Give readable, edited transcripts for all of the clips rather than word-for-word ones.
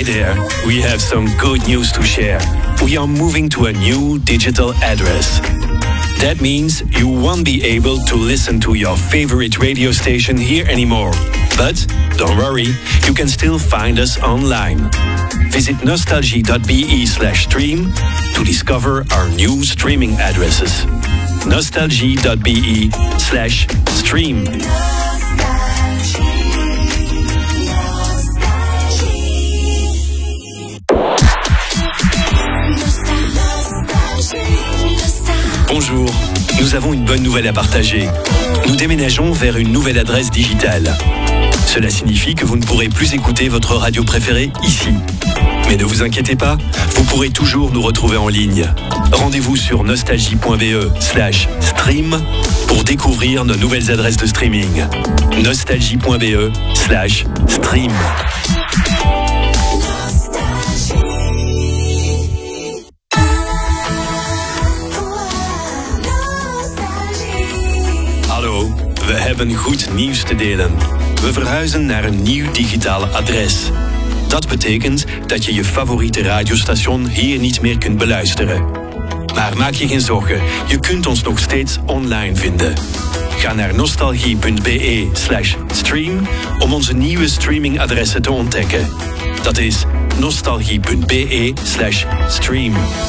there, we have some good news to share. We are moving to a new digital address. That means you won't be able to listen to your favorite radio station here anymore. But don't worry, you can still find us online. Visit nostalgie.be/stream to discover our new streaming addresses. nostalgie.be/stream. Bonjour, nous avons une bonne nouvelle à partager. Nous déménageons vers une nouvelle adresse digitale. Cela signifie que vous ne pourrez plus écouter votre radio préférée ici. Mais ne vous inquiétez pas, vous pourrez toujours nous retrouver en ligne. Rendez-vous sur nostalgie.be/stream pour découvrir nos nouvelles adresses de streaming. nostalgie.be/stream. Hallo, we hebben goed nieuws te delen. We verhuizen naar een nieuw digitaal adres. Dat betekent dat je je favoriete radiostation hier niet meer kunt beluisteren. Maar maak je geen zorgen, je kunt ons nog steeds online vinden. Ga naar nostalgie.be/stream om onze nieuwe streamingadressen te ontdekken. Dat is nostalgie.be/stream.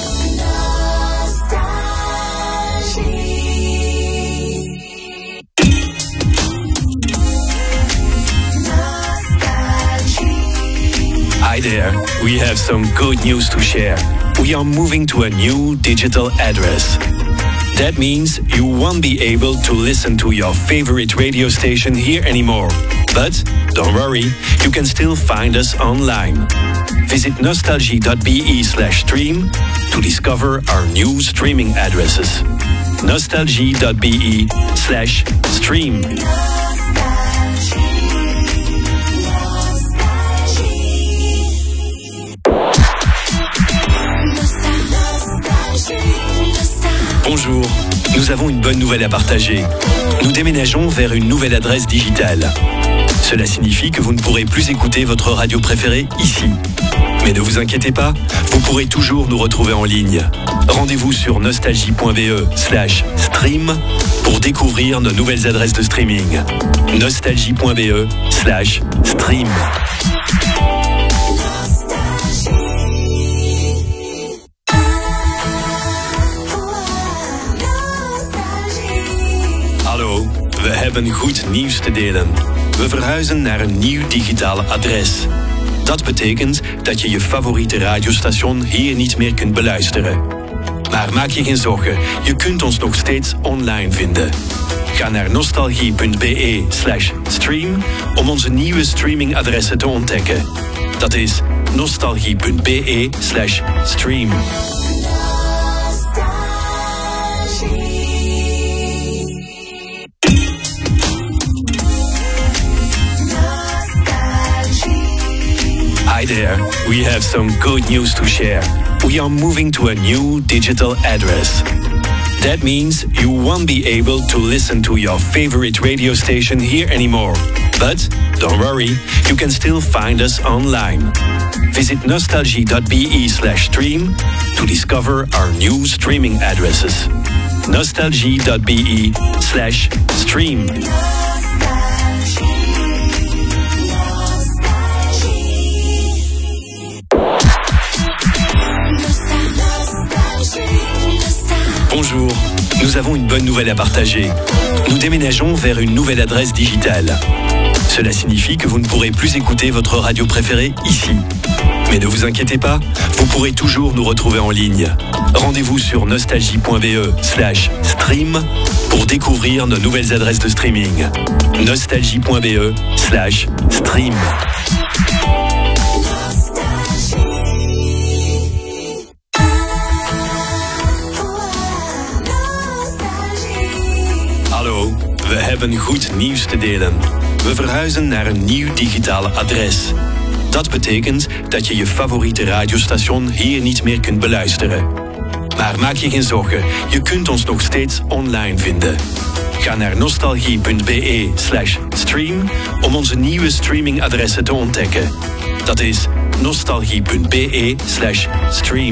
Hi there, we have some good news to share. We are moving to a new digital address. That means you won't be able to listen to your favorite radio station here anymore. But don't worry, you can still find us online. Visit nostalgie.be/stream to discover our new streaming addresses. nostalgie.be/stream. Bonjour, nous avons une bonne nouvelle à partager. Nous déménageons vers une nouvelle adresse digitale. Cela signifie que vous ne pourrez plus écouter votre radio préférée ici. Mais ne vous inquiétez pas, vous pourrez toujours nous retrouver en ligne. Rendez-vous sur nostalgie.be/stream pour découvrir nos nouvelles adresses de streaming. nostalgie.be/stream. Hallo, we hebben goed nieuws te delen. We verhuizen naar een nieuw digitaal adres. Dat betekent dat je je favoriete radiostation hier niet meer kunt beluisteren. Maar maak je geen zorgen, je kunt ons nog steeds online vinden. Ga naar nostalgie.be/stream om onze nieuwe streamingadressen te ontdekken. Dat is nostalgie.be/stream. Hi there, we have some good news to share. We are moving to a new digital address. That means you won't be able to listen to your favorite radio station here anymore. But don't worry, you can still find us online. Visit nostalgie.be/stream to discover our new streaming addresses. nostalgie.be/stream. Bonjour, nous avons une bonne nouvelle à partager. Nous déménageons vers une nouvelle adresse digitale. Cela signifie que vous ne pourrez plus écouter votre radio préférée ici. Mais ne vous inquiétez pas, vous pourrez toujours nous retrouver en ligne. Rendez-vous sur nostalgie.be/stream pour découvrir nos nouvelles adresses de streaming. nostalgie.be/stream. Hallo, we hebben goed nieuws te delen. We verhuizen naar een nieuw digitaal adres. Dat betekent dat je je favoriete radiostation hier niet meer kunt beluisteren. Maar maak je geen zorgen, je kunt ons nog steeds online vinden. Ga naar nostalgie.be/stream om onze nieuwe streamingadressen te ontdekken. Dat is nostalgie.be/stream.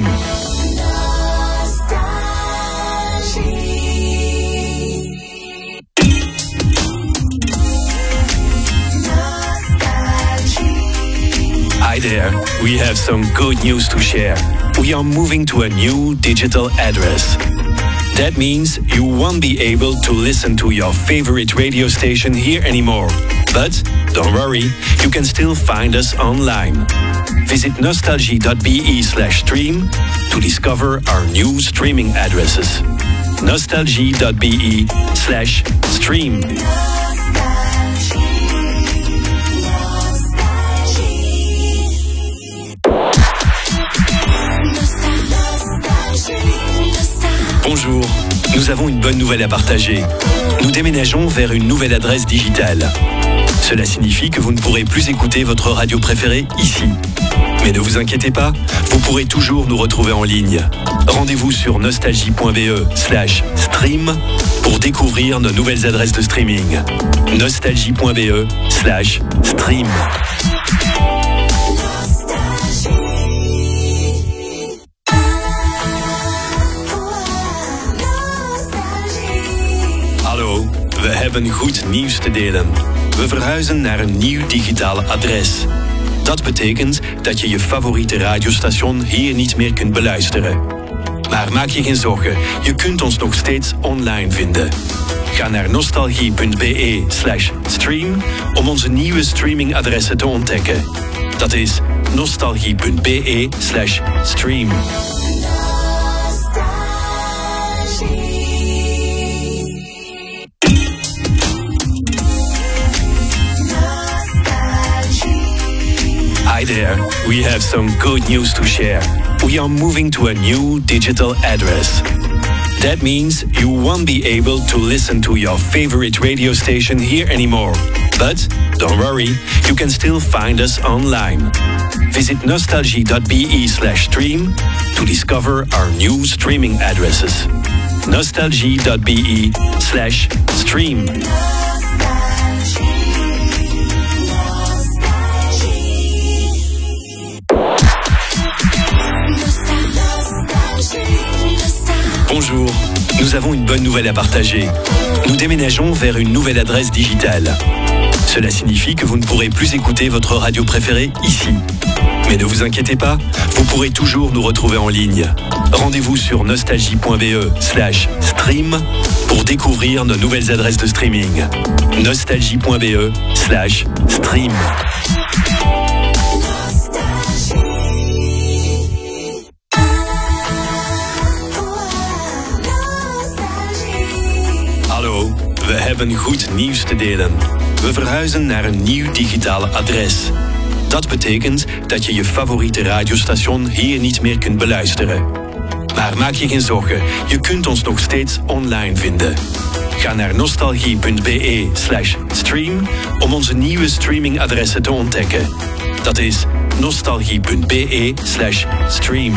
Hi there, we have some good news to share. We are moving to a new digital address. That means you won't be able to listen to your favorite radio station here anymore. But don't worry, you can still find us online. Visit nostalgie.be/stream to discover our new streaming addresses. nostalgie.be/stream. Bonjour, nous avons une bonne nouvelle à partager. Nous déménageons vers une nouvelle adresse digitale. Cela signifie que vous ne pourrez plus écouter votre radio préférée ici. Mais ne vous inquiétez pas, vous pourrez toujours nous retrouver en ligne. Rendez-vous sur nostalgie.be/stream pour découvrir nos nouvelles adresses de streaming. nostalgie.be/stream. Hallo, we hebben goed nieuws te delen. We verhuizen naar een nieuw digitaal adres. Dat betekent dat je je favoriete radiostation hier niet meer kunt beluisteren. Maar maak je geen zorgen, je kunt ons nog steeds online vinden. Ga naar nostalgie.be/stream om onze nieuwe streamingadressen te ontdekken. Dat is nostalgie.be/stream. Hi there, we have some good news to share. We are moving to a new digital address. That means you won't be able to listen to your favorite radio station here anymore. But don't worry, you can still find us online. Visit nostalgie.be/stream to discover our new streaming addresses. nostalgie.be/stream. Bonjour, nous avons une bonne nouvelle à partager. Nous déménageons vers une nouvelle adresse digitale. Cela signifie que vous ne pourrez plus écouter votre radio préférée ici. Mais ne vous inquiétez pas, vous pourrez toujours nous retrouver en ligne. Rendez-vous sur nostalgie.be/stream pour découvrir nos nouvelles adresses de streaming. nostalgie.be/stream. Hallo, we hebben goed nieuws te delen. We verhuizen naar een nieuw digitaal adres. Dat betekent dat je je favoriete radiostation hier niet meer kunt beluisteren. Maar maak je geen zorgen, je kunt ons nog steeds online vinden. Ga naar nostalgie.be/stream om onze nieuwe streamingadressen te ontdekken. Dat is nostalgie.be/stream.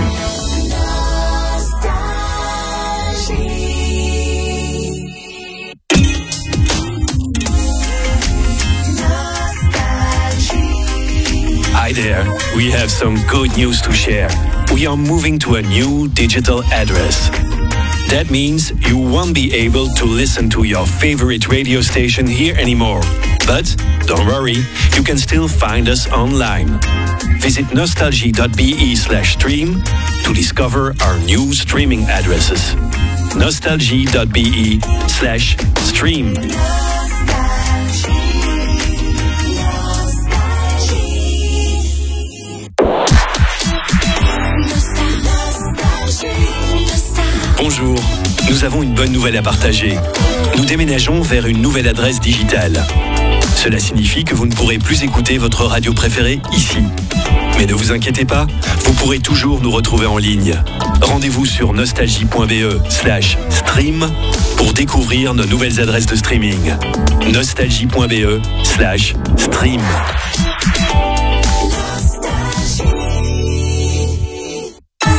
Hi there, we have some good news to share. We are moving to a new digital address. That means you won't be able to listen to your favorite radio station here anymore. But don't worry, you can still find us online. Visit nostalgie.be/stream to discover our new streaming addresses. nostalgie.be/stream. Bonjour, nous avons une bonne nouvelle à partager. Nous déménageons vers une nouvelle adresse digitale. Cela signifie que vous ne pourrez plus écouter votre radio préférée ici. Mais ne vous inquiétez pas, vous pourrez toujours nous retrouver en ligne. Rendez-vous sur nostalgie.be/stream pour découvrir nos nouvelles adresses de streaming. nostalgie.be/stream.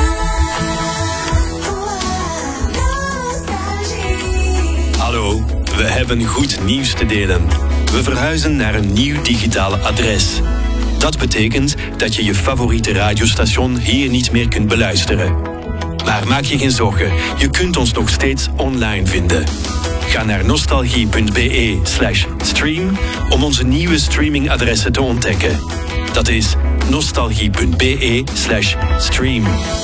Hallo, we hebben goed nieuws te delen. We verhuizen naar een nieuw digitaal adres. Dat betekent dat je je favoriete radiostation hier niet meer kunt beluisteren. Maar maak je geen zorgen, je kunt ons nog steeds online vinden. Ga naar nostalgie.be/stream om onze nieuwe streamingadressen te ontdekken. Dat is nostalgie.be/stream.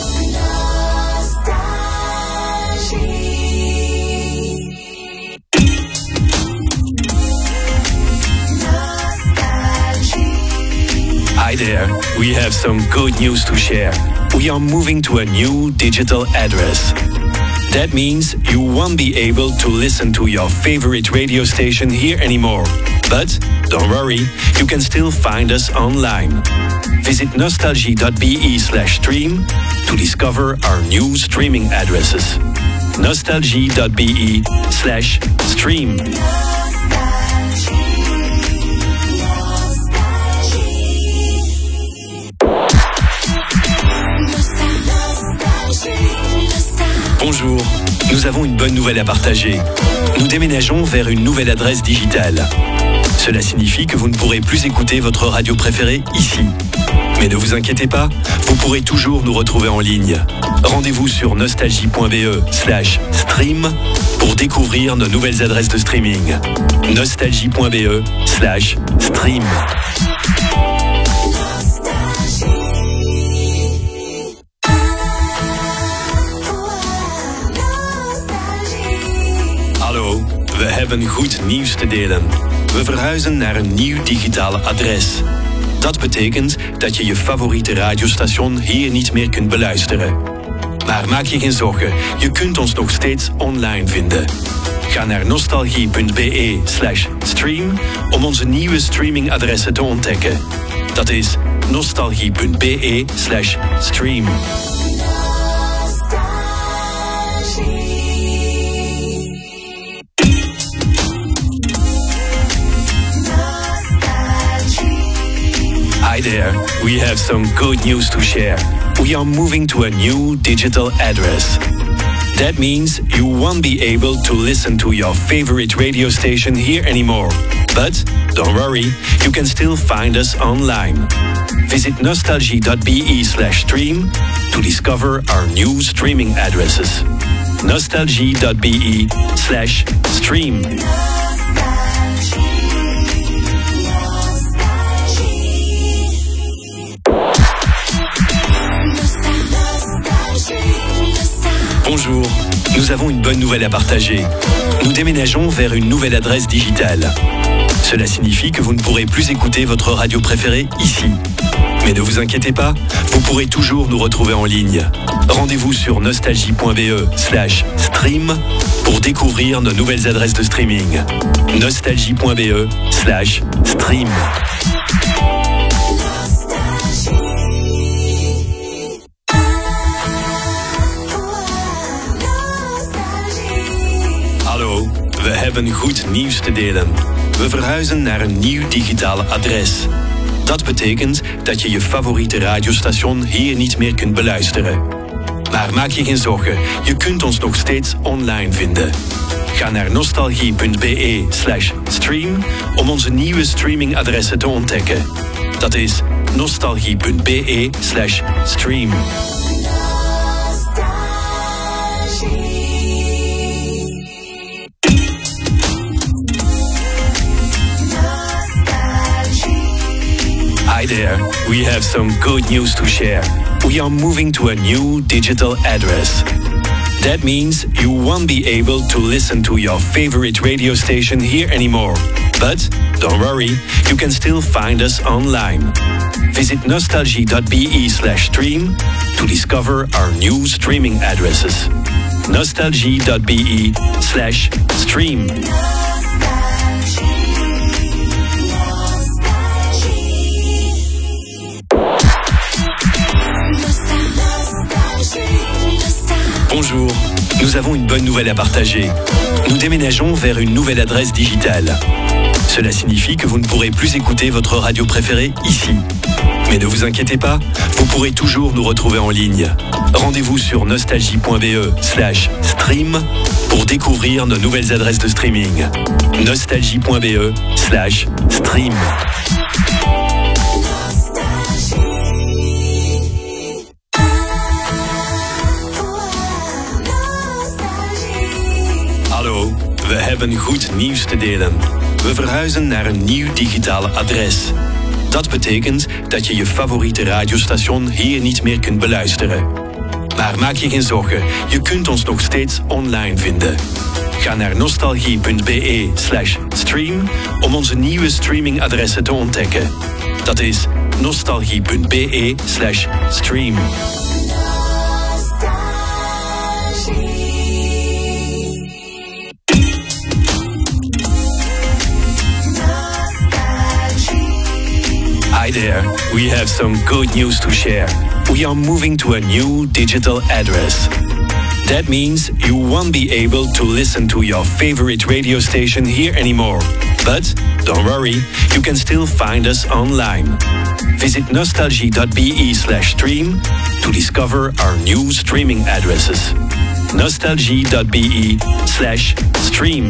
Hi there, we have some good news to share. We are moving to a new digital address. That means you won't be able to listen to your favorite radio station here anymore. But don't worry, you can still find us online. Visit nostalgie.be/stream to discover our new streaming addresses. nostalgie.be/stream. Bonjour, nous avons une bonne nouvelle à partager. Nous déménageons vers une nouvelle adresse digitale. Cela signifie que vous ne pourrez plus écouter votre radio préférée ici. Mais ne vous inquiétez pas, vous pourrez toujours nous retrouver en ligne. Rendez-vous sur nostalgie.be/stream pour découvrir nos nouvelles adresses de streaming. nostalgie.be/stream. Hallo, we hebben goed nieuws te delen. We verhuizen naar een nieuw digitaal adres. Dat betekent dat je je favoriete radiostation hier niet meer kunt beluisteren. Maar maak je geen zorgen, je kunt ons nog steeds online vinden. Ga naar nostalgie.be/stream om onze nieuwe streamingadressen te ontdekken. Dat is nostalgie.be/stream. Hi there, we have some good news to share. We are moving to a new digital address. That means you won't be able to listen to your favorite radio station here anymore. But don't worry, you can still find us online. Visit nostalgie.be/stream to discover our new streaming addresses. nostalgie.be/stream. Bonjour, nous avons une bonne nouvelle à partager. Nous déménageons vers une nouvelle adresse digitale. Cela signifie que vous ne pourrez plus écouter votre radio préférée ici. Mais ne vous inquiétez pas, vous pourrez toujours nous retrouver en ligne. Rendez-vous sur nostalgie.be/stream pour découvrir nos nouvelles adresses de streaming. nostalgie.be/stream. Hallo, we hebben goed nieuws te delen. We verhuizen naar een nieuw digitaal adres. Dat betekent dat je je favoriete radiostation hier niet meer kunt beluisteren. Maar maak je geen zorgen, je kunt ons nog steeds online vinden. Ga naar nostalgie.be/stream om onze nieuwe streamingadressen te ontdekken. Dat is nostalgie.be/stream. Hi there, we have some good news to share. We are moving to a new digital address. That means you won't be able to listen to your favorite radio station here anymore. But don't worry, you can still find us online. Visit nostalgie.be/stream to discover our new streaming addresses. nostalgie.be/stream. Bonjour, nous avons une bonne nouvelle à partager. Nous déménageons vers une nouvelle adresse digitale. Cela signifie que vous ne pourrez plus écouter votre radio préférée ici. Mais Mais ne vous inquiétez pas, vous pourrez toujours nous retrouver en ligne. Rendez-vous sur nostalgie.be/stream pour découvrir nos nouvelles adresses de streaming. nostalgie.be/stream. Hallo, we hebben goed nieuws te delen. We verhuizen naar een nieuw digitaal adres. Dat betekent dat je je favoriete radiostation hier niet meer kunt beluisteren. Maar maak je geen zorgen, je kunt ons nog steeds online vinden. Ga naar nostalgie.be/stream om onze nieuwe streamingadressen te ontdekken. Dat is nostalgie.be/stream. Hi there, we have some good news to share. We are moving to a new digital address. That means you won't be able to listen to your favorite radio station here anymore. But don't worry, you can still find us online. Visit nostalgie.be/stream to discover our new streaming addresses. nostalgie.be/stream.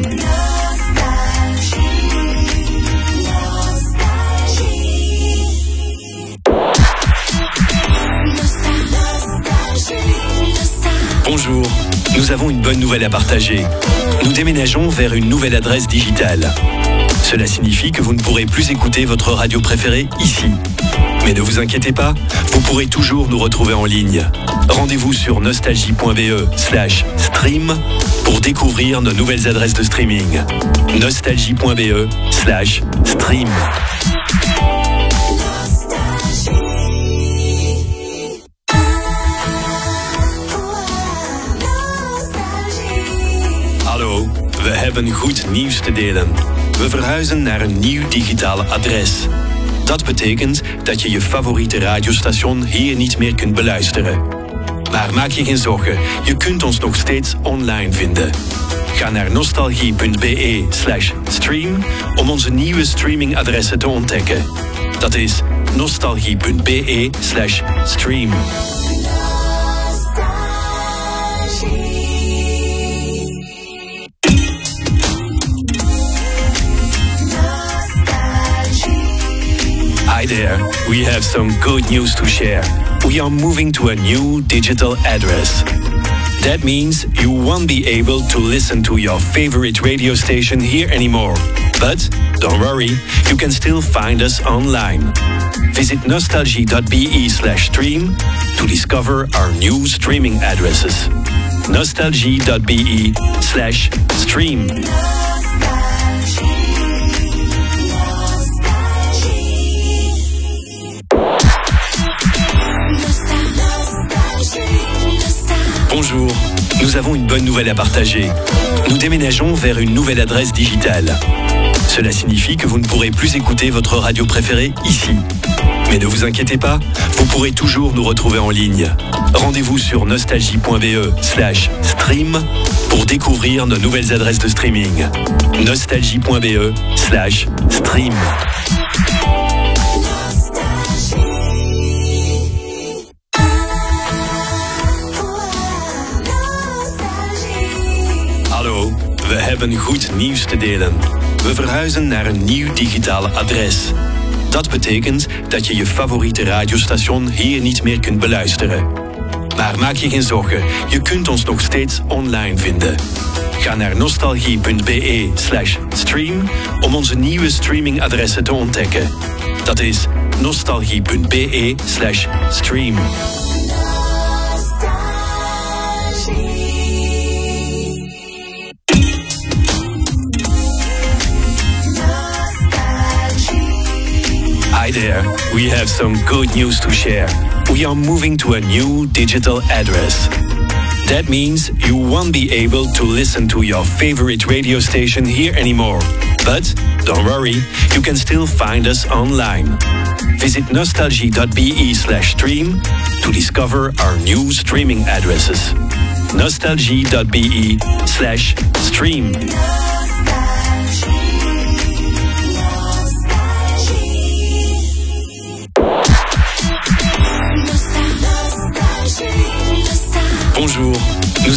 Bonjour, nous avons une bonne nouvelle à partager. Nous déménageons vers une nouvelle adresse digitale. Cela signifie que vous ne pourrez plus écouter votre radio préférée ici. Mais ne vous inquiétez pas, vous pourrez toujours nous retrouver en ligne. Rendez-vous sur nostalgie.be/stream pour découvrir nos nouvelles adresses de streaming. nostalgie.be/stream. Hallo, we hebben goed nieuws te delen. We verhuizen naar een nieuw digitaal adres. Dat betekent dat je je favoriete radiostation hier niet meer kunt beluisteren. Maar maak je geen zorgen, je kunt ons nog steeds online vinden. Ga naar nostalgie.be/stream om onze nieuwe streamingadressen te ontdekken. Dat is nostalgie.be/stream. Hi there, we have some good news to share. We are moving to a new digital address. That means you won't be able to listen to your favorite radio station here anymore. But don't worry, you can still find us online. Visit nostalgie.be/stream to discover our new streaming addresses. nostalgie.be/stream. Bonjour, nous avons une bonne nouvelle à partager. Nous déménageons vers une nouvelle adresse digitale. Cela signifie que vous ne pourrez plus écouter votre radio préférée ici. Mais ne vous inquiétez pas, vous pourrez toujours nous retrouver en ligne. Rendez-vous sur nostalgie.be/stream pour découvrir nos nouvelles adresses de streaming. nostalgie.be/stream. Hallo, we hebben goed nieuws te delen. We verhuizen naar een nieuw digitaal adres. Dat betekent dat je je favoriete radiostation hier niet meer kunt beluisteren. Maar maak je geen zorgen, je kunt ons nog steeds online vinden. Ga naar nostalgie.be/stream om onze nieuwe streamingadressen te ontdekken. Dat is nostalgie.be/stream. Hi there, we have some good news to share. We are moving to a new digital address. That means you won't be able to listen to your favorite radio station here anymore. But don't worry, you can still find us online. Visit nostalgie.be/stream to discover our new streaming addresses. nostalgie.be/stream.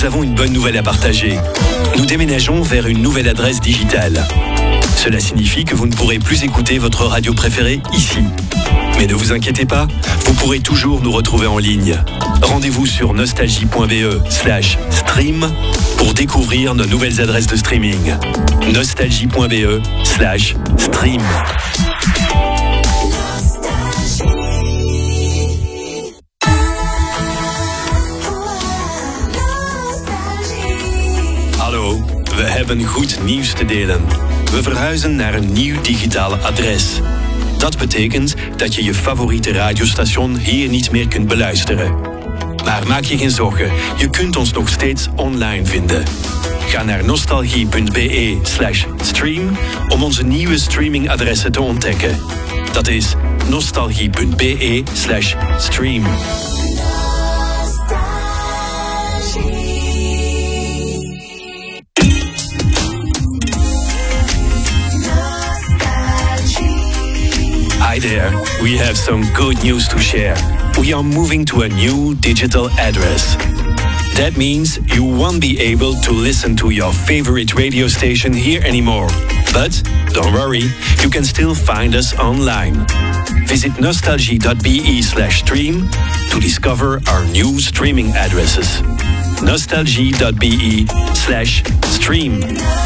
avons une bonne nouvelle à partager. Nous déménageons vers une nouvelle adresse digitale. Cela signifie que vous ne pourrez plus écouter votre radio préférée ici. Mais ne vous inquiétez pas, vous pourrez toujours nous retrouver en ligne. Rendez-vous sur nostalgie.be/stream pour découvrir nos nouvelles adresses de streaming. nostalgie.be/stream. Hallo, we hebben goed nieuws te delen. We verhuizen naar een nieuw digitaal adres. Dat betekent dat je je favoriete radiostation hier niet meer kunt beluisteren. Maar maak je geen zorgen, je kunt ons nog steeds online vinden. Ga naar nostalgie.be/stream om onze nieuwe streamingadressen te ontdekken. Dat is nostalgie.be/stream. Hi there, we have some good news to share. We are moving to a new digital address. That means you won't be able to listen to your favorite radio station here anymore. But don't worry, you can still find us online. Visit nostalgie.be/stream to discover our new streaming addresses. nostalgie.be/stream.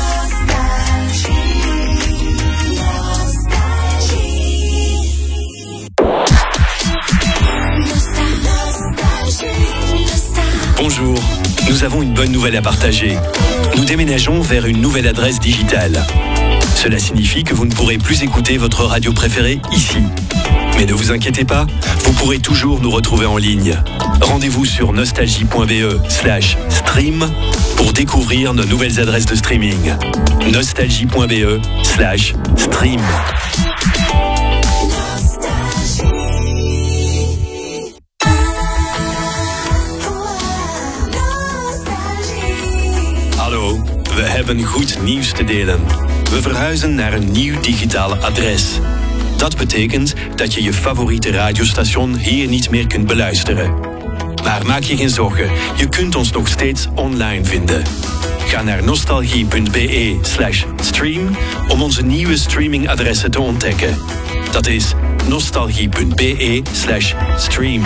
Bonjour, nous avons une bonne nouvelle à partager. Nous déménageons vers une nouvelle adresse digitale. Cela signifie que vous ne pourrez plus écouter votre radio préférée ici. Mais ne vous inquiétez pas, vous pourrez toujours nous retrouver en ligne. Rendez-vous sur nostalgie.be/stream pour découvrir nos nouvelles adresses de streaming. nostalgie.be/stream. Hallo, we hebben goed nieuws te delen. We verhuizen naar een nieuw digitaal adres. Dat betekent dat je je favoriete radiostation hier niet meer kunt beluisteren. Maar maak je geen zorgen, je kunt ons nog steeds online vinden. Ga naar nostalgie.be/stream om onze nieuwe streamingadressen te ontdekken. Dat is nostalgie.be/stream.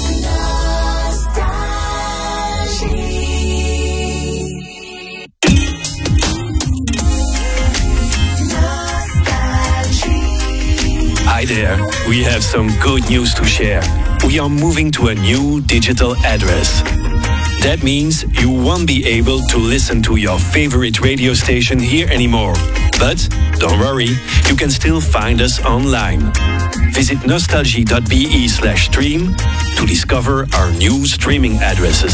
Hi there, we have some good news to share. We are moving to a new digital address. That means you won't be able to listen to your favorite radio station here anymore. But don't worry, you can still find us online. Visit nostalgie.be/stream to discover our new streaming addresses.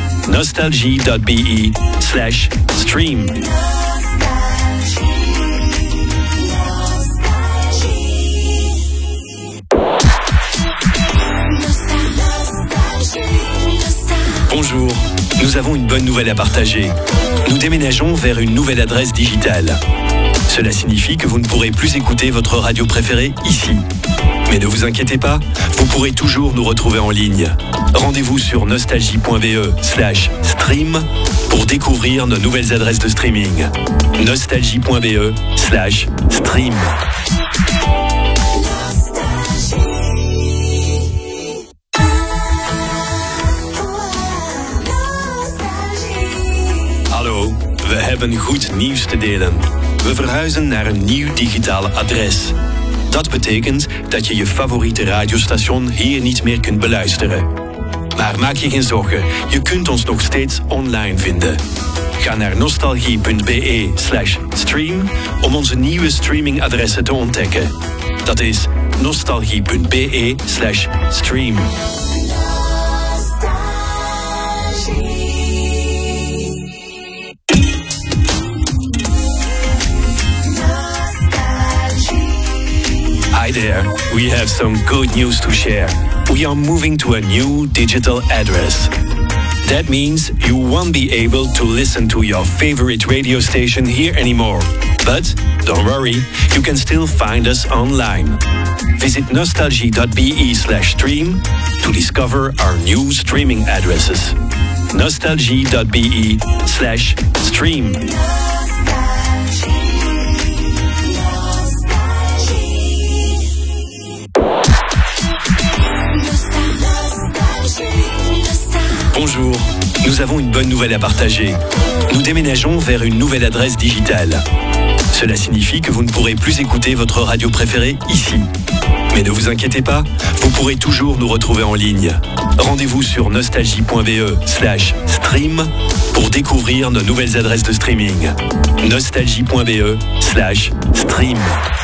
nostalgie.be/stream. Bonjour, nous avons une bonne nouvelle à partager. Nous déménageons vers une nouvelle adresse digitale. Cela signifie que vous ne pourrez plus écouter votre radio préférée ici. Mais ne vous inquiétez pas, vous pourrez toujours nous retrouver en ligne. Rendez-vous sur nostalgie.be/stream pour découvrir nos nouvelles adresses de streaming. nostalgie.be/stream. Hallo, we hebben goed nieuws te delen. We verhuizen naar een nieuw digitaal adres. Dat betekent dat je je favoriete radiostation hier niet meer kunt beluisteren. Maar maak je geen zorgen, je kunt ons nog steeds online vinden. Ga naar nostalgie.be/stream om onze nieuwe streamingadressen te ontdekken. Dat is nostalgie.be/stream. Hi there, we have some good news to share. We are moving to a new digital address. That means you won't be able to listen to your favorite radio station here anymore. But don't worry, you can still find us online. Visit nostalgie.be/stream to discover our new streaming addresses. nostalgie.be/stream. Bonjour, nous avons une bonne nouvelle à partager. Nous déménageons vers une nouvelle adresse digitale. Cela signifie que vous ne pourrez plus écouter votre radio préférée ici. Mais ne vous inquiétez pas, vous pourrez toujours nous retrouver en ligne. Rendez-vous sur nostalgie.be/stream pour découvrir nos nouvelles adresses de streaming. nostalgie.be/stream.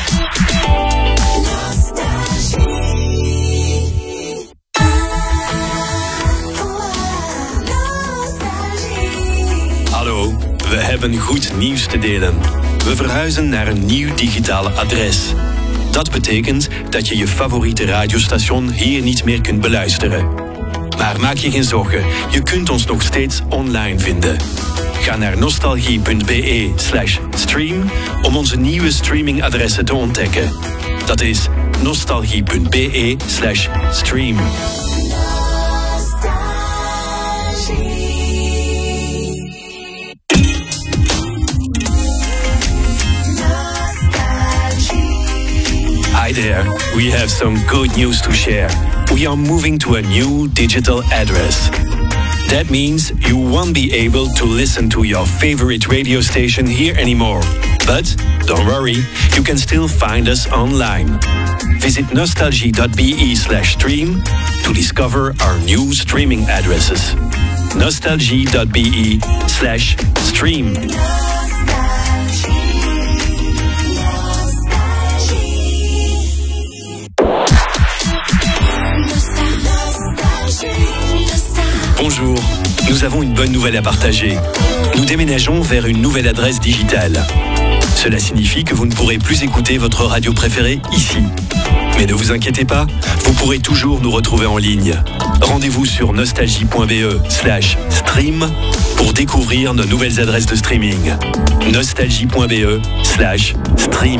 Hallo, we hebben goed nieuws te delen. We verhuizen naar een nieuw digitaal adres. Dat betekent dat je je favoriete radiostation hier niet meer kunt beluisteren. Maar maak je geen zorgen, je kunt ons nog steeds online vinden. Ga naar nostalgie.be/stream om onze nieuwe streamingadressen te ontdekken. Dat is nostalgie.be/stream. Hi there, we have some good news to share. We are moving to a new digital address. That means you won't be able to listen to your favorite radio station here anymore. But don't worry, you can still find us online. Visit nostalgie.be/stream to discover our new streaming addresses. nostalgie.be/stream. Bonjour, nous avons une bonne nouvelle à partager. Nous déménageons vers une nouvelle adresse digitale. Cela signifie que vous ne pourrez plus écouter votre radio préférée ici. Mais ne vous inquiétez pas, vous pourrez toujours nous retrouver en ligne. Rendez-vous sur nostalgie.be/stream pour découvrir nos nouvelles adresses de streaming. nostalgie.be/stream.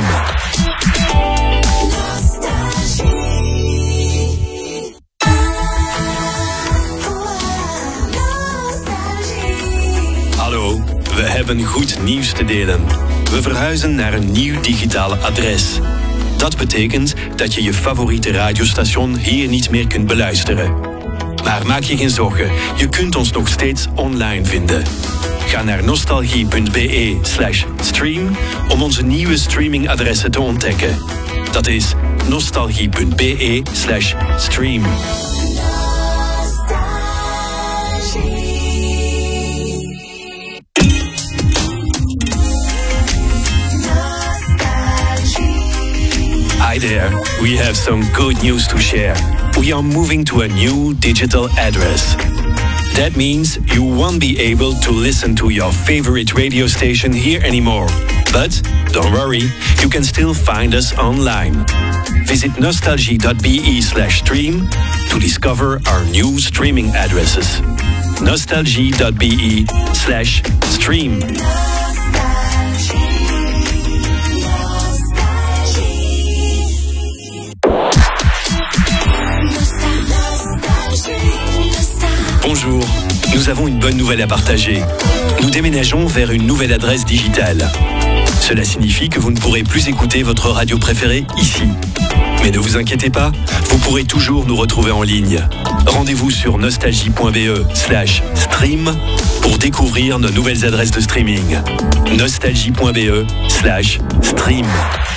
Hallo, we hebben goed nieuws te delen. We verhuizen naar een nieuw digitaal adres. Dat betekent dat je je favoriete radiostation hier niet meer kunt beluisteren. Maar maak je geen zorgen, je kunt ons nog steeds online vinden. Ga naar nostalgie.be/stream om onze nieuwe streamingadressen te ontdekken. Dat is nostalgie.be/stream. Hi there, we have some good news to share. We are moving to a new digital address. That means you won't be able to listen to your favorite radio station here anymore. But don't worry, you can still find us online. Visit nostalgie.be/stream to discover our new streaming addresses. nostalgie.be/stream. Bonjour, nous avons une bonne nouvelle à partager. Nous déménageons vers une nouvelle adresse digitale. Cela signifie que vous ne pourrez plus écouter votre radio préférée ici. Mais ne vous inquiétez pas, vous pourrez toujours nous retrouver en ligne. Rendez-vous sur nostalgie.be/stream pour découvrir nos nouvelles adresses de streaming. nostalgie.be/stream.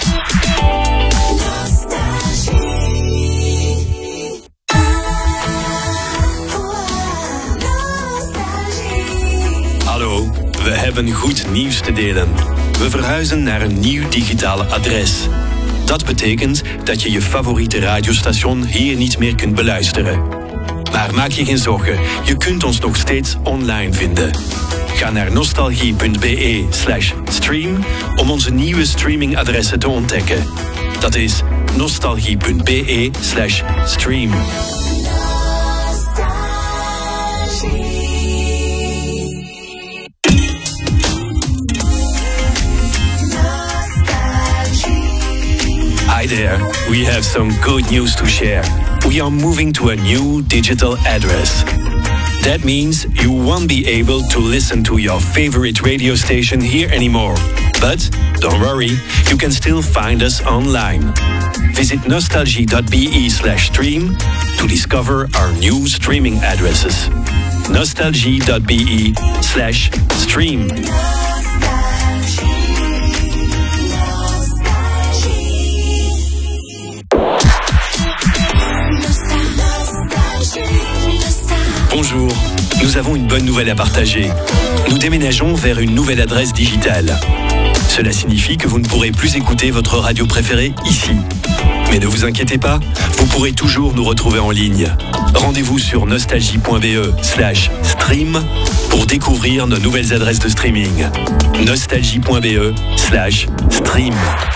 Hallo, we hebben goed nieuws te delen. We verhuizen naar een nieuw digitaal adres. Dat betekent dat je je favoriete radiostation hier niet meer kunt beluisteren. Maar maak je geen zorgen, je kunt ons nog steeds online vinden. Ga naar nostalgie.be/stream om onze nieuwe streamingadressen te ontdekken. Dat is nostalgie.be/stream. Hi there, we have some good news to share. We are moving to a new digital address. That means you won't be able to listen to your favorite radio station here anymore. But don't worry, you can still find us online. Visit nostalgie.be/stream to discover our new streaming addresses. nostalgie.be/stream. Bonjour, nous avons une bonne nouvelle à partager. Nous déménageons vers une nouvelle adresse digitale. Cela signifie que vous ne pourrez plus écouter votre radio préférée ici. Mais ne vous inquiétez pas, vous pourrez toujours nous retrouver en ligne. Rendez-vous sur nostalgie.be/stream pour découvrir nos nouvelles adresses de streaming. nostalgie.be/stream.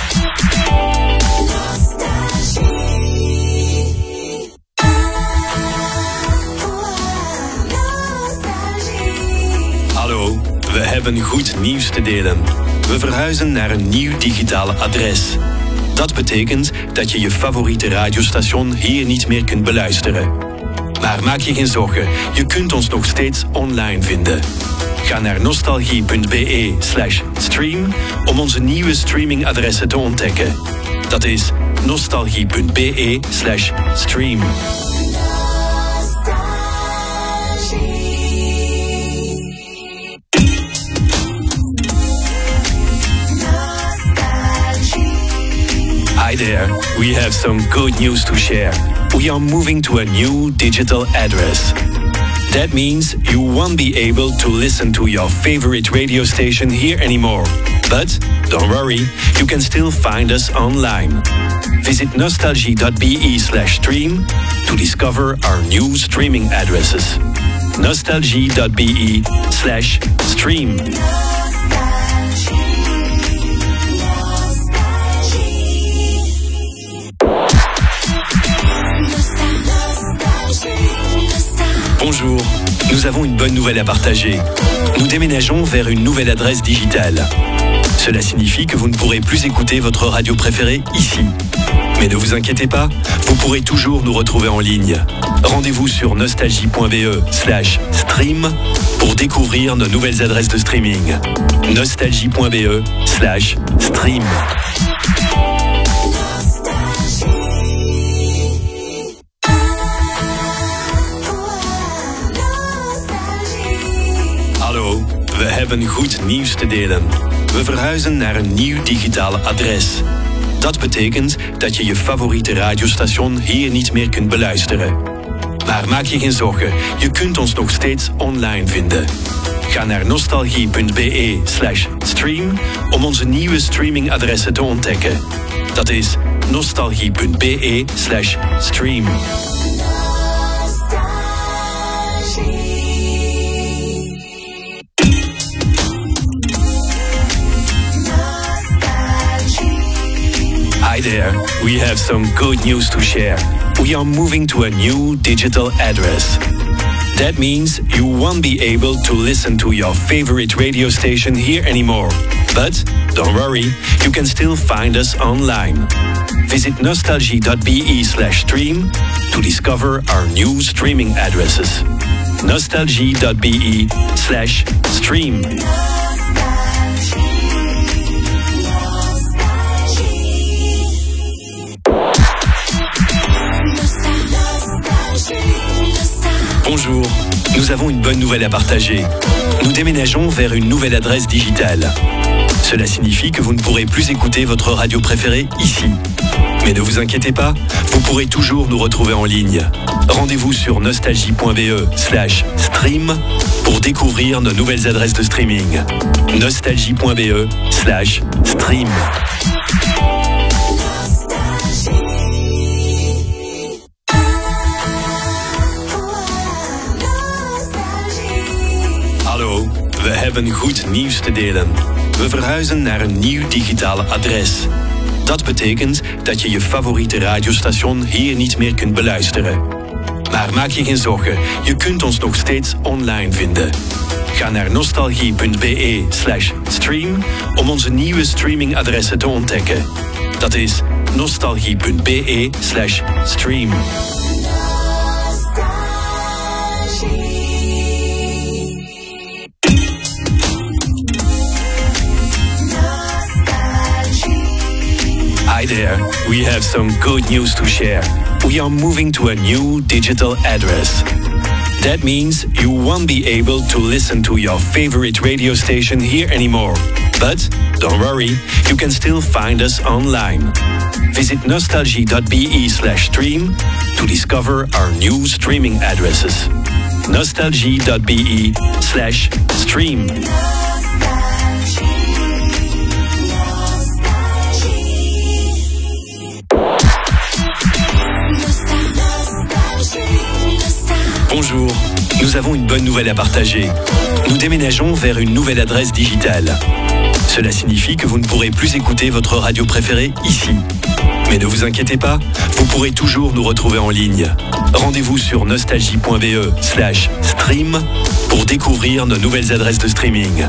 Hallo, we hebben goed nieuws te delen. We verhuizen naar een nieuw digitaal adres. Dat betekent dat je je favoriete radiostation hier niet meer kunt beluisteren. Maar maak je geen zorgen, je kunt ons nog steeds online vinden. Ga naar nostalgie.be/stream om onze nieuwe streamingadressen te ontdekken. Dat is nostalgie.be/stream. Hi there, we have some good news to share. We are moving to a new digital address. That means you won't be able to listen to your favorite radio station here anymore. But don't worry, you can still find us online. Visit nostalgie.be/stream to discover our new streaming addresses. nostalgie.be/stream. Bonjour, nous avons une bonne nouvelle à partager. Nous déménageons vers une nouvelle adresse digitale. Cela signifie que vous ne pourrez plus écouter votre radio préférée ici. Mais ne vous inquiétez pas, vous pourrez toujours nous retrouver en ligne. Rendez-vous sur nostalgie.be/stream pour découvrir nos nouvelles adresses de streaming. nostalgie.be/stream. Hallo, we hebben goed nieuws te delen. We verhuizen naar een nieuw digitaal adres. Dat betekent dat je je favoriete radiostation hier niet meer kunt beluisteren. Maar maak je geen zorgen, je kunt ons nog steeds online vinden. Ga naar nostalgie.be/stream om onze nieuwe streamingadressen te ontdekken. Dat is nostalgie.be/stream. Hi there, we have some good news to share. We are moving to a new digital address. That means you won't be able to listen to your favorite radio station here anymore. But don't worry, you can still find us online. Visit nostalgie.be/stream to discover our new streaming addresses. nostalgie.be/stream. Bonjour, nous avons une bonne nouvelle à partager. Nous déménageons vers une nouvelle adresse digitale. Cela signifie que vous ne pourrez plus écouter votre radio préférée ici. Mais ne vous inquiétez pas, vous pourrez toujours nous retrouver en ligne. Rendez-vous sur nostalgie.be/stream pour découvrir nos nouvelles adresses de streaming. nostalgie.be/stream. Hallo, we hebben goed nieuws te delen. We verhuizen naar een nieuw digitaal adres. Dat betekent dat je je favoriete radiostation hier niet meer kunt beluisteren. Maar maak je geen zorgen, je kunt ons nog steeds online vinden. Ga naar nostalgie.be/stream om onze nieuwe streamingadressen te ontdekken. Dat is nostalgie.be/stream. Hi there, we have some good news to share. We are moving to a new digital address. That means you won't be able to listen to your favorite radio station here anymore. But don't worry, you can still find us online. Visit nostalgie.be/stream to discover our new streaming addresses. nostalgie.be/stream. Bonjour, nous avons une bonne nouvelle à partager. Nous déménageons vers une nouvelle adresse digitale. Cela signifie que vous ne pourrez plus écouter votre radio préférée ici. Mais ne vous inquiétez pas, vous pourrez toujours nous retrouver en ligne. Rendez-vous sur nostalgie.be/stream pour découvrir nos nouvelles adresses de streaming.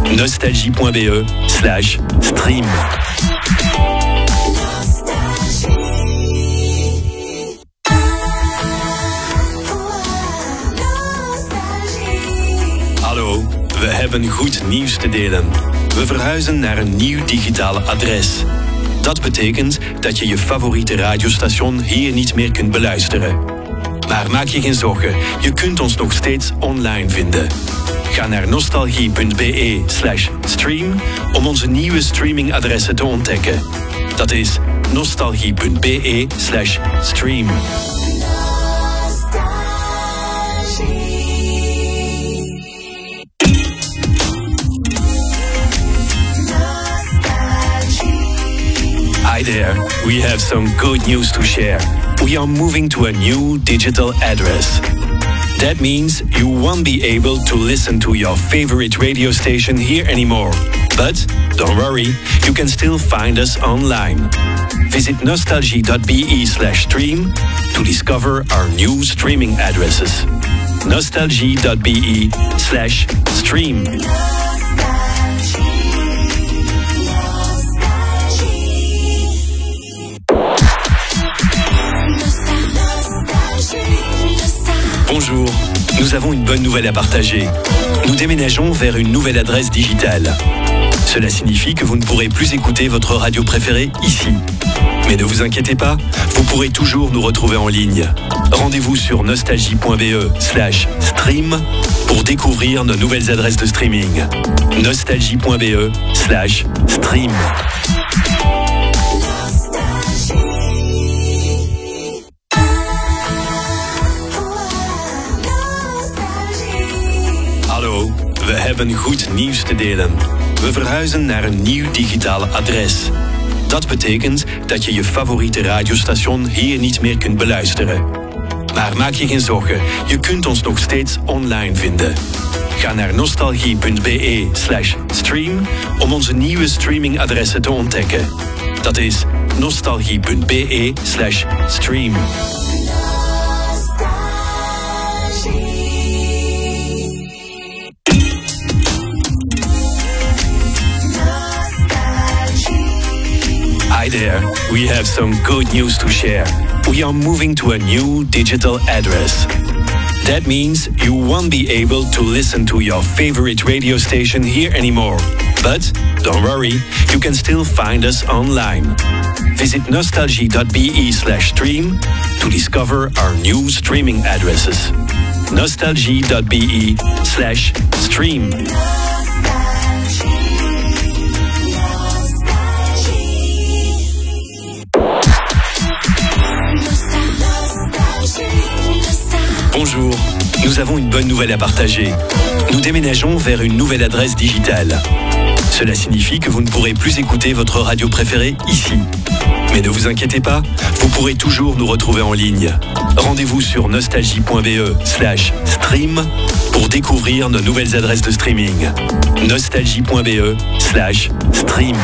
nostalgie.be/stream. Hallo, we hebben goed nieuws te delen. We verhuizen naar een nieuw digitaal adres. Dat betekent dat je je favoriete radiostation hier niet meer kunt beluisteren. Maar maak je geen zorgen, je kunt ons nog steeds online vinden. Ga naar nostalgie.be/stream om onze nieuwe streamingadressen te ontdekken. Dat is nostalgie.be/stream. Hi there, we have some good news to share. We are moving to a new digital address. That means you won't be able to listen to your favorite radio station here anymore. But don't worry, you can still find us online. Visit nostalgie.be/stream to discover our new streaming addresses. nostalgie.be/stream. Bonjour, nous avons une bonne nouvelle à partager. Nous déménageons vers une nouvelle adresse digitale. Cela signifie que vous ne pourrez plus écouter votre radio préférée ici. Mais ne vous inquiétez pas, vous pourrez toujours nous retrouver en ligne. Rendez-vous sur nostalgie.be/stream pour découvrir nos nouvelles adresses de streaming. nostalgie.be/stream. Hallo, we hebben goed nieuws te delen. We verhuizen naar een nieuw digitaal adres. Dat betekent dat je je favoriete radiostation hier niet meer kunt beluisteren. Maar maak je geen zorgen, je kunt ons nog steeds online vinden. Ga naar nostalgie.be/stream om onze nieuwe streamingadressen te ontdekken. Dat is nostalgie.be/stream. Hi there, we have some good news to share. We are moving to a new digital address. That means you won't be able to listen to your favorite radio station here anymore. But don't worry, you can still find us online. Visit nostalgie.be/stream to discover our new streaming addresses. nostalgie.be/stream. Bonjour, nous avons une bonne nouvelle à partager. Nous déménageons vers une nouvelle adresse digitale. Cela signifie que vous ne pourrez plus écouter votre radio préférée ici. Mais ne vous inquiétez pas, vous pourrez toujours nous retrouver en ligne. Rendez-vous sur nostalgie.be/stream pour découvrir nos nouvelles adresses de streaming. nostalgie.be/stream.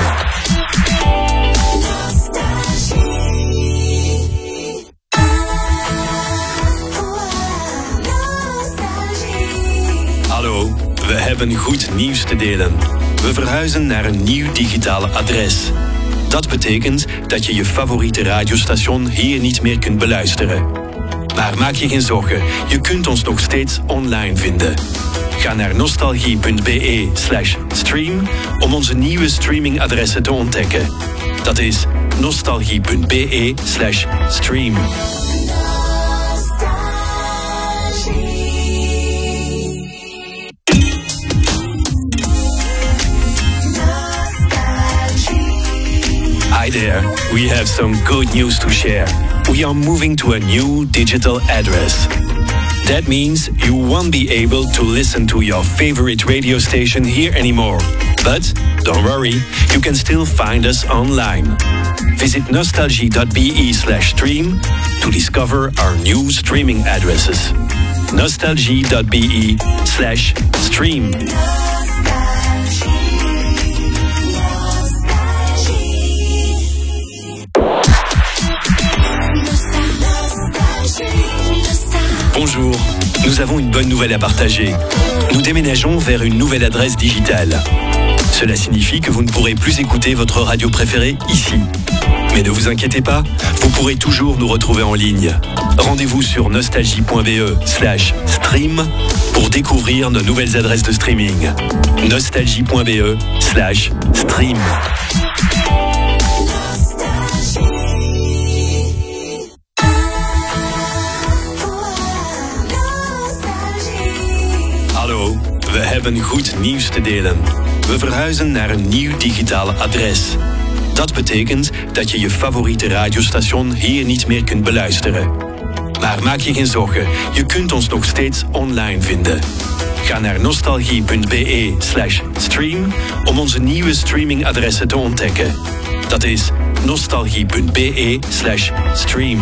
Hallo, we hebben goed nieuws te delen. We verhuizen naar een nieuw digitaal adres. Dat betekent dat je je favoriete radiostation hier niet meer kunt beluisteren. Maar maak je geen zorgen, je kunt ons nog steeds online vinden. Ga naar nostalgie.be/stream om onze nieuwe streamingadressen te ontdekken. Dat is nostalgie.be/stream. Hi there, we have some good news to share. We are moving to a new digital address. That means you won't be able to listen to your favorite radio station here anymore. But don't worry, you can still find us online. Visit nostalgie.be/stream to discover our new streaming addresses. nostalgie.be/stream. Bonjour, nous avons une bonne nouvelle à partager. Nous déménageons vers une nouvelle adresse digitale. Cela signifie que vous ne pourrez plus écouter votre radio préférée ici. Mais ne vous inquiétez pas, vous pourrez toujours nous retrouver en ligne. Rendez-vous sur nostalgie.be/stream pour découvrir nos nouvelles adresses de streaming. nostalgie.be/stream. Hallo, we hebben goed nieuws te delen. We verhuizen naar een nieuw digitaal adres. Dat betekent dat je je favoriete radiostation hier niet meer kunt beluisteren. Maar maak je geen zorgen, je kunt ons nog steeds online vinden. Ga naar nostalgie.be/stream om onze nieuwe streamingadressen te ontdekken. Dat is nostalgie.be/stream.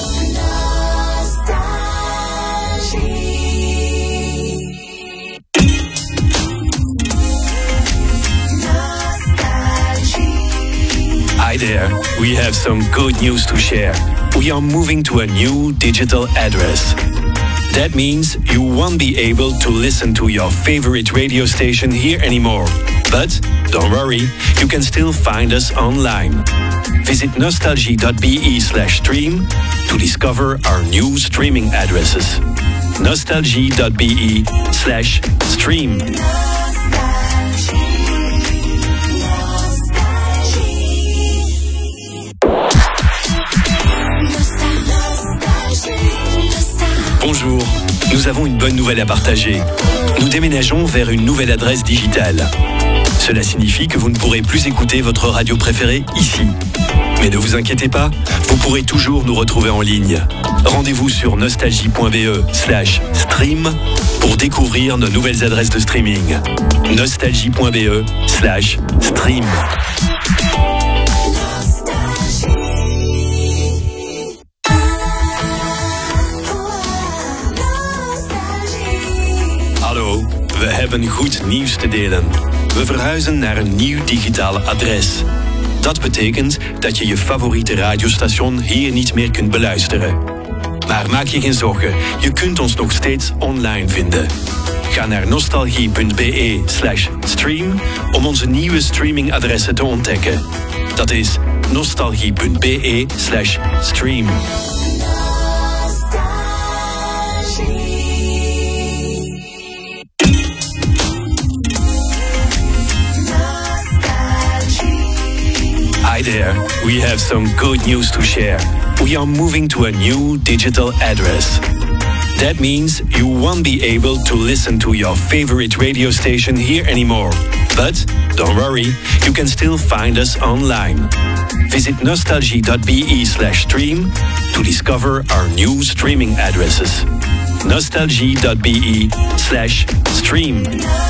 Hi there, we have some good news to share. We are moving to a new digital address. That means you won't be able to listen to your favorite radio station here anymore. But don't worry, you can still find us online. Visit nostalgie.be/stream to discover our new streaming addresses. nostalgie.be/stream. Bonjour, nous avons une bonne nouvelle à partager. Nous déménageons vers une nouvelle adresse digitale. Cela signifie que vous ne pourrez plus écouter votre radio préférée ici. Mais ne vous inquiétez pas, vous pourrez toujours nous retrouver en ligne. Rendez-vous sur nostalgie.be/stream pour découvrir nos nouvelles adresses de streaming. nostalgie.be/stream. Hallo, we hebben goed nieuws te delen. We verhuizen naar een nieuw digitaal adres. Dat betekent dat je je favoriete radiostation hier niet meer kunt beluisteren. Maar maak je geen zorgen, je kunt ons nog steeds online vinden. Ga naar nostalgie.be/stream om onze nieuwe streamingadressen te ontdekken. Dat is nostalgie.be/stream. Hi there, we have some good news to share. We are moving to a new digital address. That means you won't be able to listen to your favorite radio station here anymore. But don't worry, you can still find us online. Visit nostalgie.be/stream to discover our new streaming addresses. nostalgie.be/stream.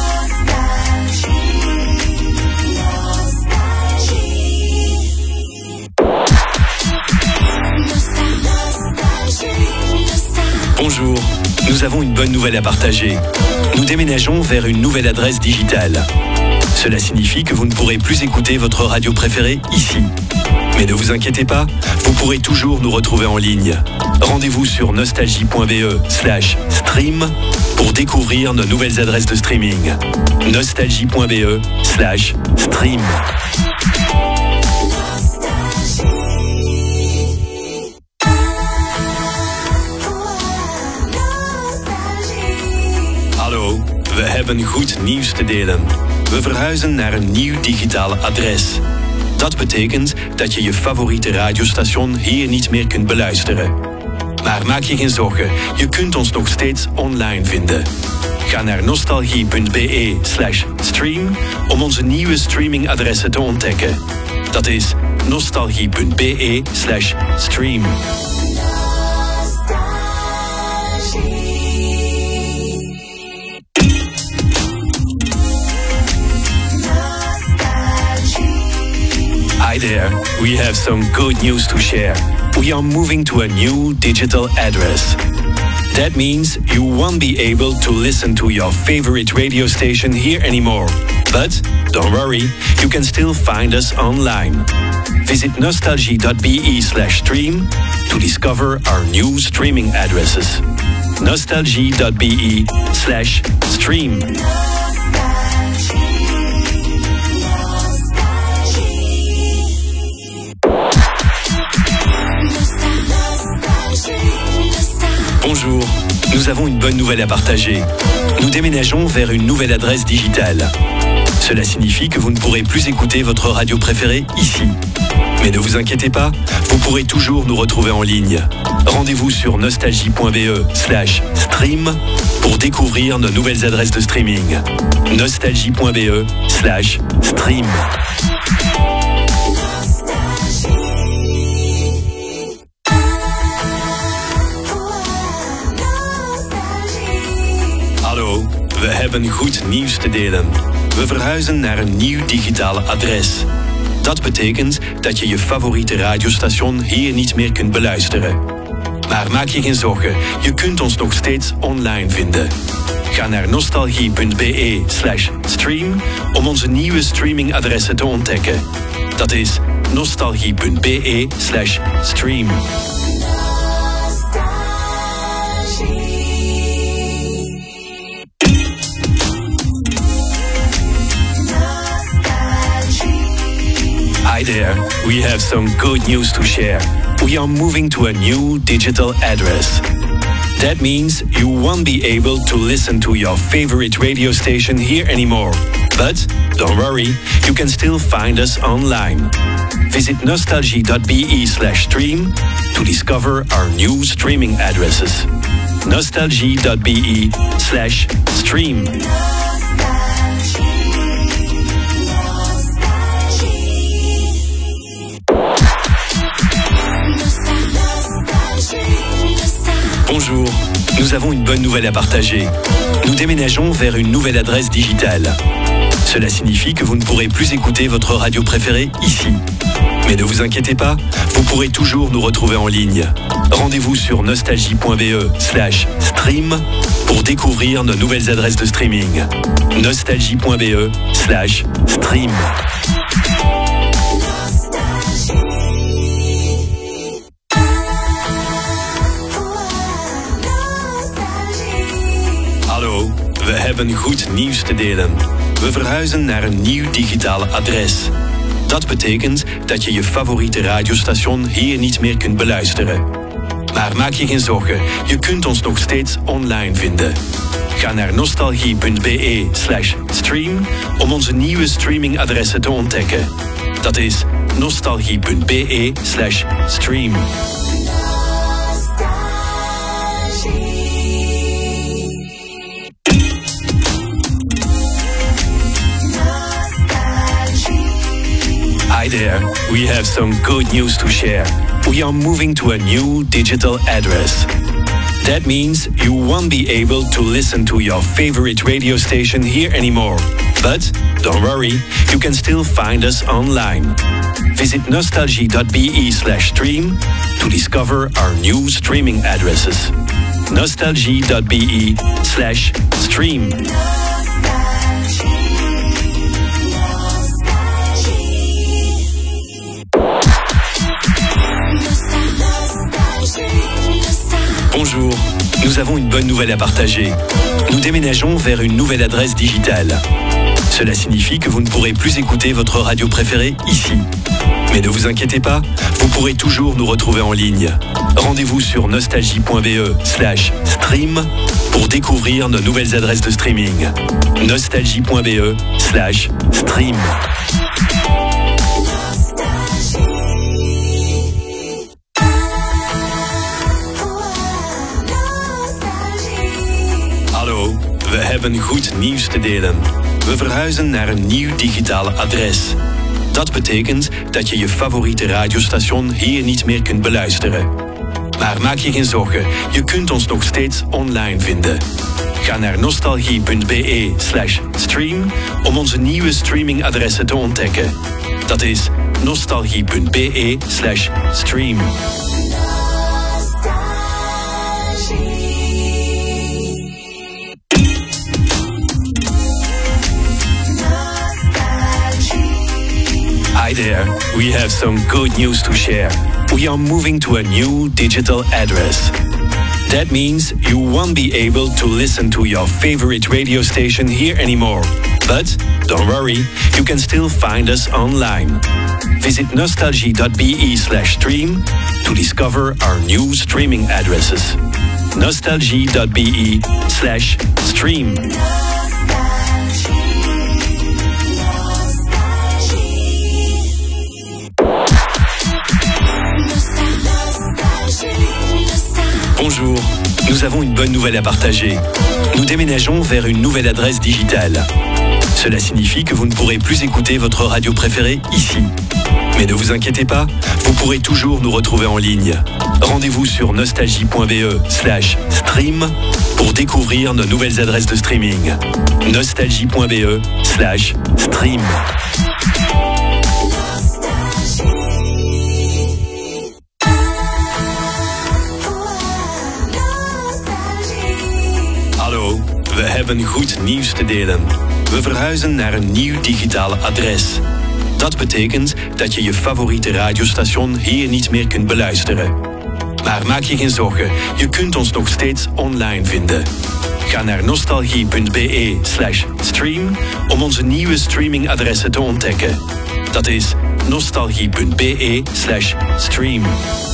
Bonjour, nous avons une bonne nouvelle à partager. Nous déménageons vers une nouvelle adresse digitale. Cela signifie que vous ne pourrez plus écouter votre radio préférée ici. Mais ne vous inquiétez pas, vous pourrez toujours nous retrouver en ligne. Rendez-vous sur nostalgie.be/stream pour découvrir nos nouvelles adresses de streaming. nostalgie.be/stream. Hallo, we hebben goed nieuws te delen. We verhuizen naar een nieuw digitaal adres. Dat betekent dat je je favoriete radiostation hier niet meer kunt beluisteren. Maar maak je geen zorgen, je kunt ons nog steeds online vinden. Ga naar nostalgie.be/stream om onze nieuwe streamingadressen te ontdekken. Dat is nostalgie.be/stream. Hi there, we have some good news to share. We are moving to a new digital address. That means you won't be able to listen to your favorite radio station here anymore. But don't worry, you can still find us online. Visit nostalgie.be/stream to discover our new streaming addresses. nostalgie.be/stream. Bonjour, nous avons une bonne nouvelle à partager. Nous déménageons vers une nouvelle adresse digitale. Cela signifie que vous ne pourrez plus écouter votre radio préférée ici. Mais ne vous inquiétez pas, vous pourrez toujours nous retrouver en ligne. Rendez-vous sur nostalgie.be/stream pour découvrir nos nouvelles adresses de streaming. nostalgie.be/stream. Hallo, we hebben goed nieuws te delen. We verhuizen naar een nieuw digitale adres. Dat betekent dat je je favoriete radiostation hier niet meer kunt beluisteren. Maar maak je geen zorgen, je kunt ons nog steeds online vinden. Ga naar nostalgie.be/stream om onze nieuwe streamingadressen te ontdekken. Dat is nostalgie.be/stream. Hi there, we have some good news to share. We are moving to a new digital address. That means you won't be able to listen to your favorite radio station here anymore. But don't worry, you can still find us online. Visit nostalgie.be/stream to discover our new streaming addresses. nostalgie.be/stream. Bonjour, nous avons une bonne nouvelle à partager. Nous déménageons vers une nouvelle adresse digitale. Cela signifie que vous ne pourrez plus écouter votre radio préférée ici. Mais ne vous inquiétez pas, vous pourrez toujours nous retrouver en ligne. Rendez-vous sur nostalgie.be/stream pour découvrir nos nouvelles adresses de streaming. nostalgie.be/stream. Hallo, we hebben goed nieuws te delen. We verhuizen naar een nieuw digitale adres. Dat betekent dat je je favoriete radiostation hier niet meer kunt beluisteren. Maar maak je geen zorgen, je kunt ons nog steeds online vinden. Ga naar nostalgie.be/stream om onze nieuwe streamingadressen te ontdekken. Dat is nostalgie.be/stream. Hi there, we have some good news to share. We are moving to a new digital address. That means you won't be able to listen to your favorite radio station here anymore. But don't worry, you can still find us online. Visit nostalgie.be/stream to discover our new streaming addresses. nostalgie.be/stream. Bonjour, nous avons une bonne nouvelle à partager. Nous déménageons vers une nouvelle adresse digitale. Cela signifie que vous ne pourrez plus écouter votre radio préférée ici. Mais ne vous inquiétez pas, vous pourrez toujours nous retrouver en ligne. Rendez-vous sur nostalgie.be/stream pour découvrir nos nouvelles adresses de streaming. nostalgie.be/stream. we hebben goed nieuws te delen. We verhuizen naar een nieuw digitaal adres. Dat betekent dat je je favoriete radiostation hier niet meer kunt beluisteren. Maar maak je geen zorgen, je kunt ons nog steeds online vinden. Ga naar nostalgie.be/stream om onze nieuwe streamingadressen te ontdekken. Dat is nostalgie.be/stream. Hi there, we have some good news to share. We are moving to a new digital address. That means you won't be able to listen to your favorite radio station here anymore. But don't worry, you can still find us online. Visit nostalgie.be/stream to discover our new streaming addresses. nostalgie.be/stream. Bonjour, nous avons une bonne nouvelle à partager. Nous déménageons vers une nouvelle adresse digitale. Cela signifie que vous ne pourrez plus écouter votre radio préférée ici. Mais ne vous inquiétez pas, vous pourrez toujours nous retrouver en ligne. Rendez-vous sur nostalgie.be/stream pour découvrir nos nouvelles adresses de streaming. nostalgie.be/stream. Hallo, we hebben goed nieuws te delen. We verhuizen naar een nieuw digitaal adres. Dat betekent dat je je favoriete radiostation hier niet meer kunt beluisteren. Maar maak je geen zorgen, je kunt ons nog steeds online vinden. Ga naar nostalgie.be/stream om onze nieuwe streamingadressen te ontdekken. Dat is nostalgie.be/stream.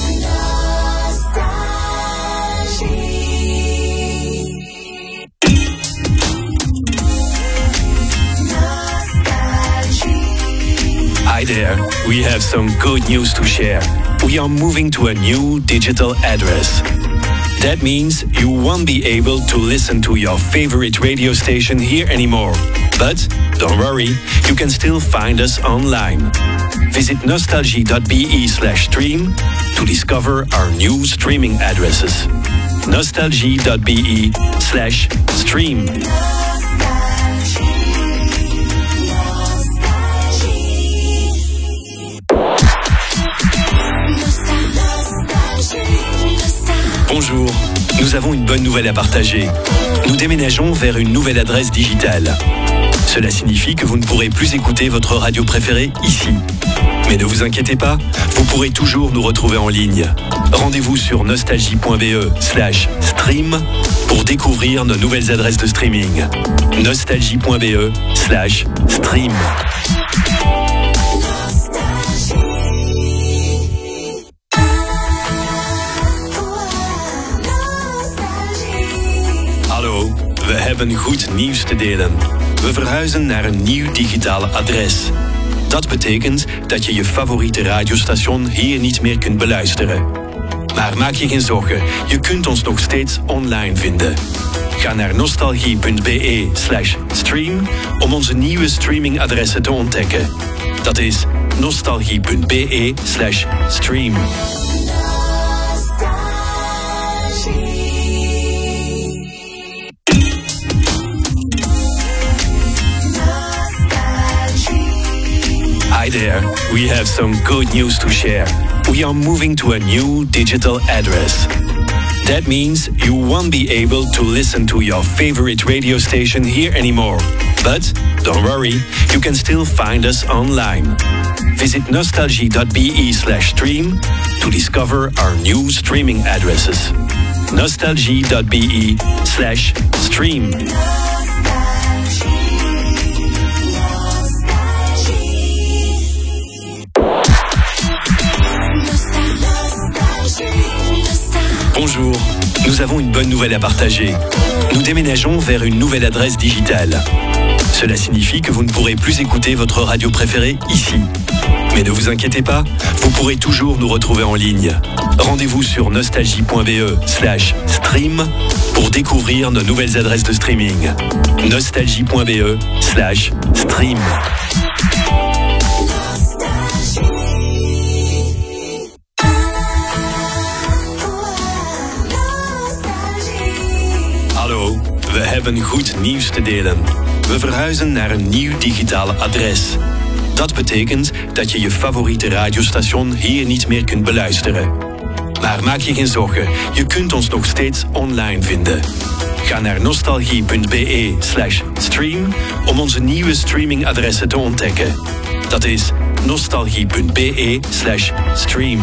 Hi there, we have some good news to share. We are moving to a new digital address. That means you won't be able to listen to your favorite radio station here anymore. But don't worry, you can still find us online. Visit nostalgie.be/stream to discover our new streaming addresses. nostalgie.be/stream. Bonjour, nous avons une bonne nouvelle à partager. Nous déménageons vers une nouvelle adresse digitale. Cela signifie que vous ne pourrez plus écouter votre radio préférée ici. Mais ne vous inquiétez pas, vous pourrez toujours nous retrouver en ligne. Rendez-vous sur nostalgie.be/stream pour découvrir nos nouvelles adresses de streaming. nostalgie.be/stream. Hallo, we hebben goed nieuws te delen. We verhuizen naar een nieuw digitaal adres. Dat betekent dat je je favoriete radiostation hier niet meer kunt beluisteren. Maar maak je geen zorgen, je kunt ons nog steeds online vinden. Ga naar nostalgie.be/stream om onze nieuwe streamingadressen te ontdekken. Dat is nostalgie.be/stream. Hi there, we have some good news to share. We are moving to a new digital address. That means you won't be able to listen to your favorite radio station here anymore. But don't worry, you can still find us online. Visit nostalgie.be/stream to discover our new streaming addresses. nostalgie.be/stream. Bonjour, nous avons une bonne nouvelle à partager. Nous déménageons vers une nouvelle adresse digitale. Cela signifie que vous ne pourrez plus écouter votre radio préférée ici. Mais ne vous inquiétez pas, vous pourrez toujours nous retrouver en ligne. Rendez-vous sur nostalgie.be/stream pour découvrir nos nouvelles adresses de streaming. nostalgie.be/stream. Hallo, we hebben goed nieuws te delen. We verhuizen naar een nieuw digitaal adres. Dat betekent dat je je favoriete radiostation hier niet meer kunt beluisteren. Maar maak je geen zorgen, je kunt ons nog steeds online vinden. Ga naar nostalgie.be/stream om onze nieuwe streamingadressen te ontdekken. Dat is nostalgie.be/stream.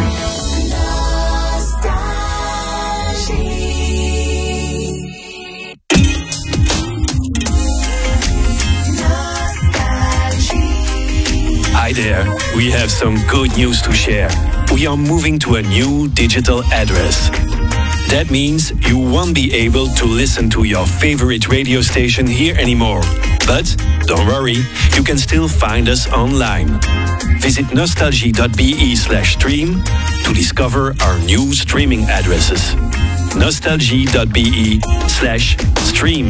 Hi there, we have some good news to share. We are moving to a new digital address. That means you won't be able to listen to your favorite radio station here anymore. But don't worry, you can still find us online. Visit nostalgie.be/stream to discover our new streaming addresses. nostalgie.be/stream.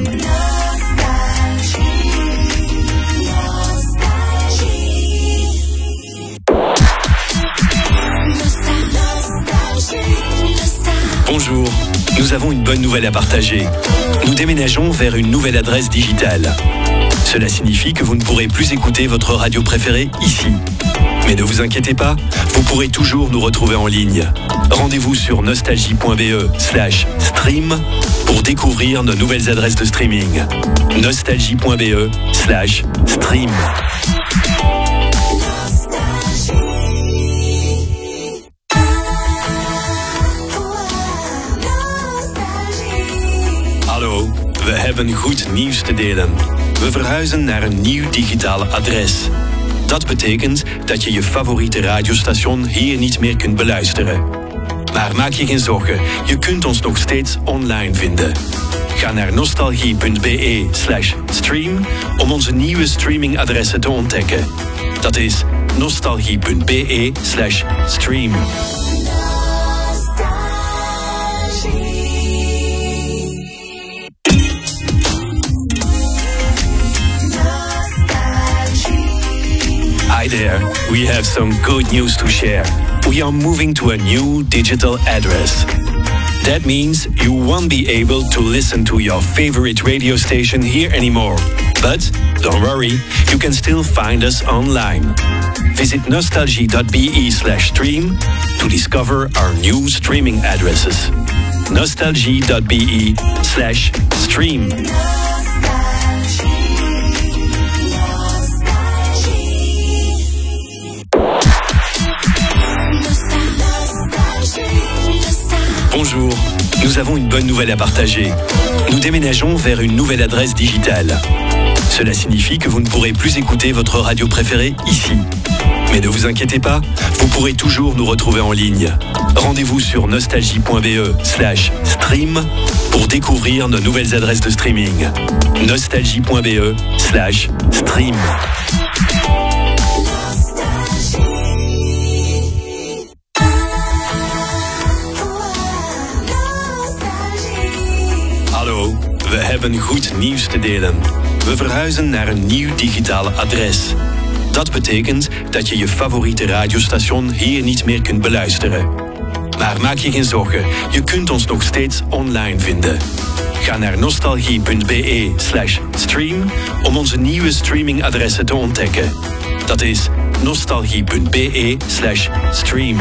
Bonjour, nous avons une bonne nouvelle à partager. Nous déménageons vers une nouvelle adresse digitale. Cela signifie que vous ne pourrez plus écouter votre radio préférée ici. Mais ne vous inquiétez pas, vous pourrez toujours nous retrouver en ligne. Rendez-vous sur nostalgie.be/stream pour découvrir nos nouvelles adresses de streaming. nostalgie.be/stream. Hallo, we hebben goed nieuws te delen. We verhuizen naar een nieuw digitaal adres. Dat betekent dat je je favoriete radiostation hier niet meer kunt beluisteren. Maar maak je geen zorgen, je kunt ons nog steeds online vinden. Ga naar nostalgie.be/stream om onze nieuwe streamingadressen te ontdekken. Dat is nostalgie.be/stream. Hi there, we have some good news to share. We are moving to a new digital address. That means you won't be able to listen to your favorite radio station here anymore. But don't worry, you can still find us online. Visit nostalgie.be/stream to discover our new streaming addresses. nostalgie.be/stream. Bonjour, nous avons une bonne nouvelle à partager. Nous déménageons vers une nouvelle adresse digitale. Cela signifie que vous ne pourrez plus écouter votre radio préférée ici. Mais ne vous inquiétez pas, vous pourrez toujours nous retrouver en ligne. Rendez-vous sur nostalgie.be/stream pour découvrir nos nouvelles adresses de streaming. nostalgie.be/stream. Hallo, we hebben goed nieuws te delen. We verhuizen naar een nieuw digitaal adres. Dat betekent dat je je favoriete radiostation hier niet meer kunt beluisteren. Maar maak je geen zorgen, je kunt ons nog steeds online vinden. Ga naar nostalgie.be/stream om onze nieuwe streamingadressen te ontdekken. Dat is nostalgie.be/stream.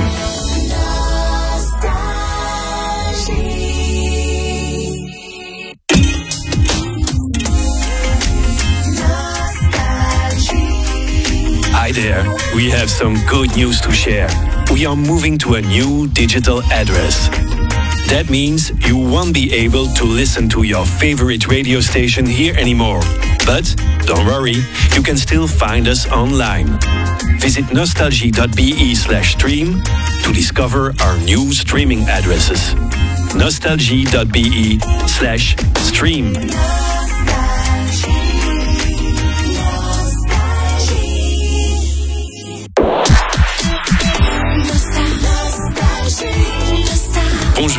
Hi there, we have some good news to share. We are moving to a new digital address. That means you won't be able to listen to your favorite radio station here anymore. But don't worry, you can still find us online. Visit nostalgie.be/stream to discover our new streaming addresses. nostalgie.be/stream.